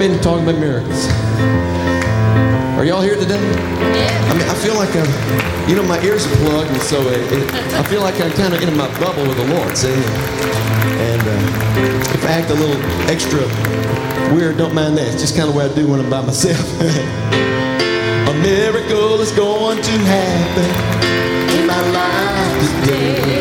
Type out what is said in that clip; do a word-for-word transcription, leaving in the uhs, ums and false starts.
been talking about miracles. Are y'all here today? I mean, I feel like I'm, you know, my ears are plugged, and so it, it, I feel like I'm kind of in my bubble with the Lord, see? And uh, if I act a little extra weird, don't mind that. It's just kind of what I do when I'm by myself. A miracle is going to happen in my life today.